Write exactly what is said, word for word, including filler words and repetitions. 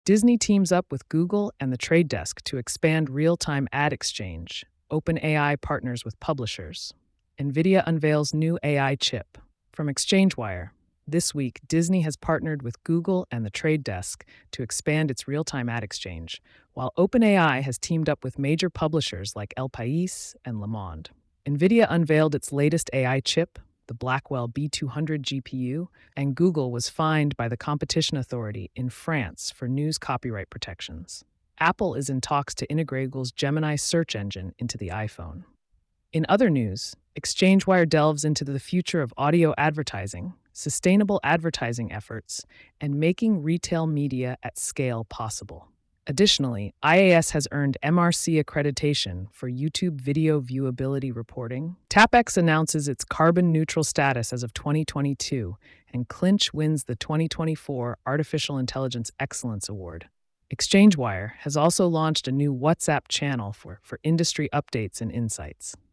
Disney teams up with Google and the Trade Desk to expand real-time ad exchange. OpenAI partners with publishers. NVIDIA unveils new A I chip. From ExchangeWire, this week, Disney has partnered with Google and the Trade Desk to expand its real-time ad exchange, while OpenAI has teamed up with major publishers like El País and Le Monde. NVIDIA unveiled its latest A I chip, the Blackwell B two hundred G P U, and Google was fined by the Competition Authority in France for news copyright protections. Apple is in talks to integrate Google's Gemini search engine into the iPhone. In other news, ExchangeWire delves into the future of audio advertising, sustainable advertising efforts, and making retail media at scale possible. Additionally, I A S has earned M R C accreditation for YouTube video viewability reporting. TapX announces its carbon neutral status as of twenty twenty-two, and Clinch wins the twenty twenty-four Artificial Intelligence Excellence Award. ExchangeWire has also launched a new WhatsApp channel for, for industry updates and insights.